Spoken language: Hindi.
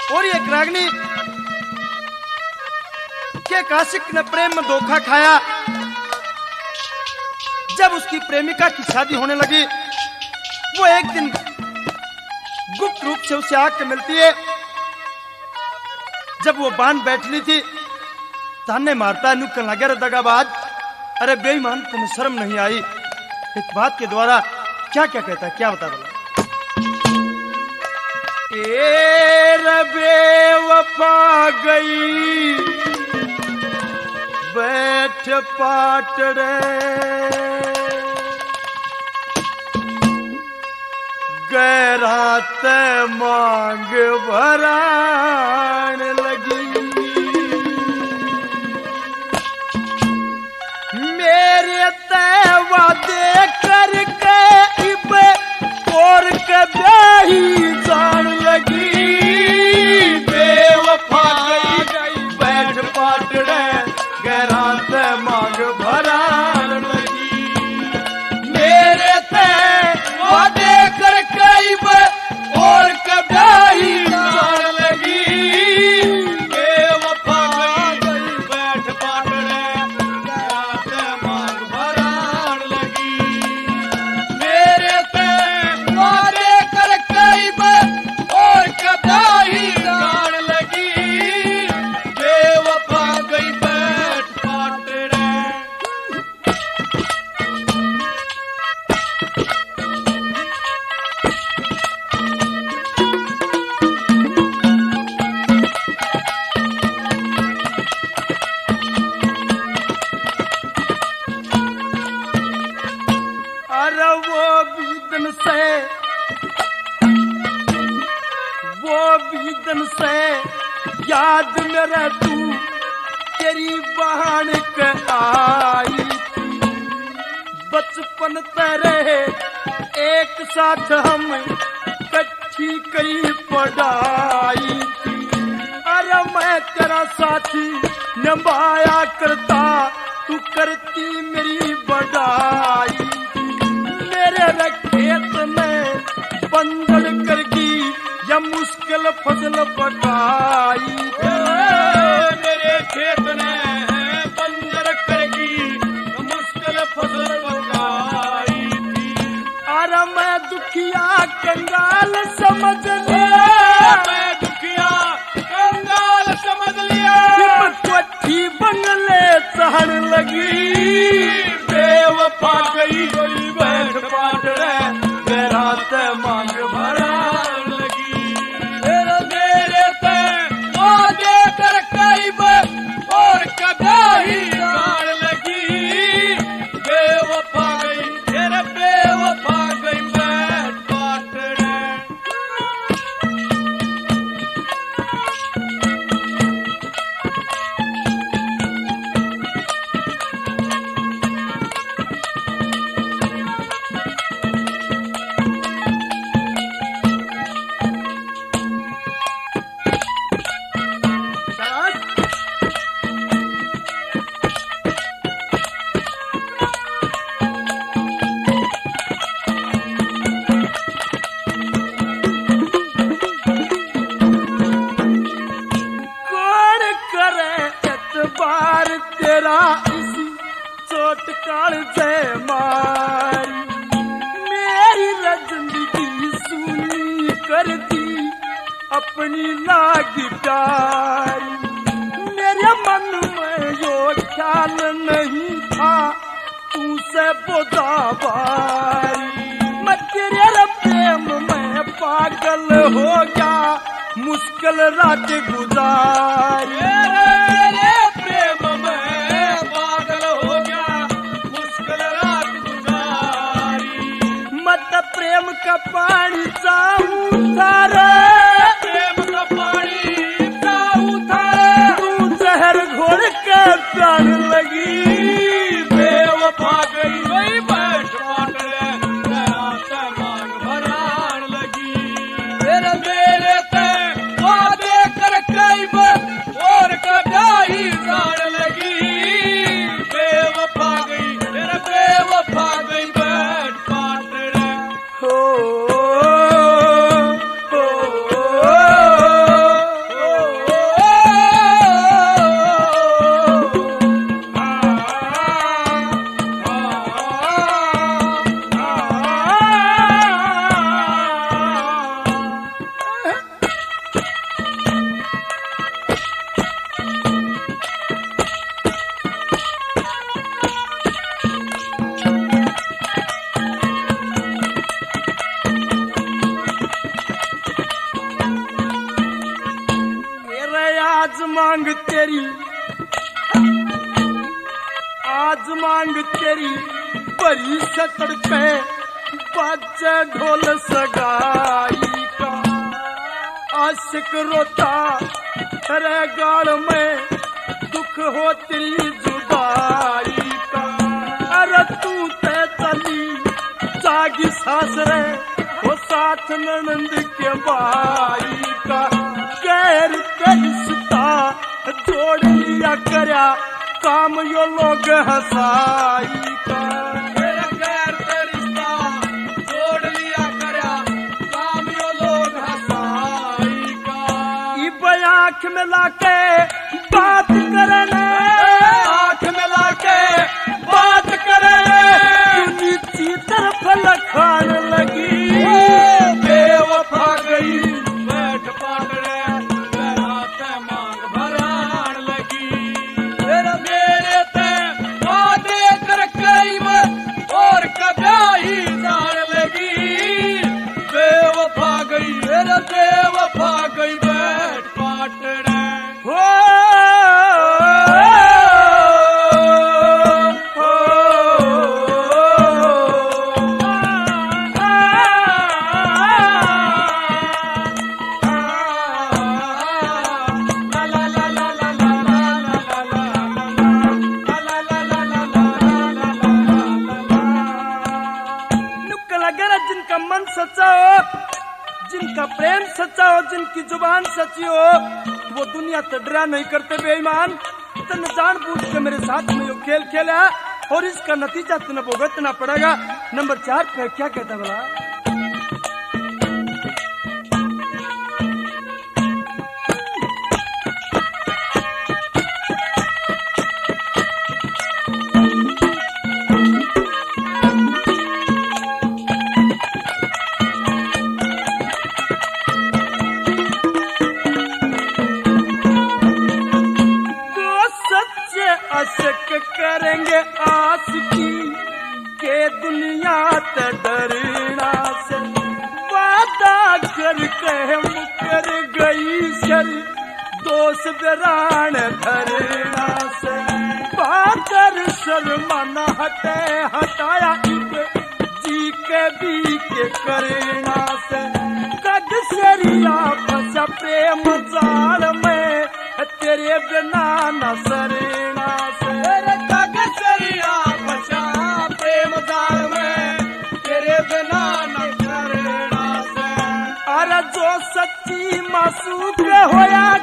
और एक रागनी के काशिक ने प्रेम में धोखा खाया। जब उसकी प्रेमिका की शादी होने लगी, वो एक दिन गुप्त रूप से उसे आके मिलती है। जब वो बांध बैठनी थी, ताने मारता है, नुक्कन लगे रे दगाबाज, अरे बेईमान तुम्हें शर्म नहीं आई। एक बात के द्वारा क्या क्या कहता है, क्या बता बोला। ए रबे वफा गई बैठ पाटड़े, गैरात मांग भरान लगी। मेरे तय वादे करके इब और कभी जान लगी। बेवफा गई बैठ पाटड़े, गैरात मांग भरान लगी। मेरे तय वादे करके इब और कभी जान लगी। बेवफा गई बैठ पाटड़े, गैरात मांग भरान लगी। मेरे तय वादे करके इब और कभी जान लगी। बेवफा गई बैठ पाटड़े। अरे वो भी दिन से याद मेरा तू तेरी बहन के आई थी। बचपन तेरे एक साथ हम कच्ची कई पढ़ाई थी। अरे मैं तेरा साथी निभाया करता, तू करती मेरी बढ़ाई। मेरे खेत में बंदर करगी या मुश्किल फसल पकाई। मेरे खेत में बंदर करगी या मुश्किल फसल पकाई। अरे मैं दुखिया कंगाल समझ लिया, मैं दुखिया कंगाल समझ लिया। कोठी बंगले चढ़ लगी। बेवफा गई बैठ पाटड़े, गैरात मांग भरान लगी। मेरे तय वादे करके इब और कभी जान लगी। बेवफा गई तेरे बेवफा गई बैठ पाटड़े। तेरा इसी चोट काल से मारी। मेरी जिंदगी सुनी कर दी अपनी लागी प्यारी। मेरे मन में यो ख्याल नहीं था तू से बुझावारी। मैं तेरे प्रेम में पागल हो गया, मुश्किल रात गुजारी। प्रेम का पानी चाहूं थारे, प्रेम का पानी चाहूं थारे। तू जहर घोल के प्यार लगी। बेवफा गई बैठ पाटड़े, गैरात मांग भरान लगी। मेरे तय वादे करके इब और कभी मांग तेरी बड़ी सतर पे बाजे ढोल सगाई का आशिक रोता तेरे गाल में दुख हो तेरी जुदाई का। अरे तू ते चली जागी सास रे वो साथ ननंद के भाई का गैर पे रिश्ता जोड़ लिया करया काम यो लोग हंसाई का। गैर पे रिश्ता जोड़ लिया करया काम यो लोग हंसाई का। इब आँख में लाके बात करने आँख में लाके बात करने नीची तरफ लखान लगी बेवफा गई बैठ पाटड़े हाथ मांग भरान लगी। मेरे ते वादे कर करीब और कब्याही जान लगी बेवफा गई बेवफा गई बैठ पाटड़े हो। जिनका मन सच्चा हो, जिनका प्रेम सच्चा हो, जिनकी जुबान सच्ची हो, वो दुनिया से डरा नहीं करते बेईमान। तन जानबूझ के मेरे साथ में यो खेल खेला और इसका नतीजा तुमने भुगतना पड़ेगा। नंबर 4 पे क्या कहता बोला आशिक करेंगे आशिकी के दुनिया ते डरना से वादा कर के मुकर गई शर दोस्त बेरान धरना से पाकर शर्मा न हटे हटाया जी के भी के करना से कद सरिया फंसा प्रेम जाल में तेरे बिना न सरेना से कगसरिया बचा प्रेम जाल में तेरे बिना न सरेना से। अरे जो सच्ची मासूक होया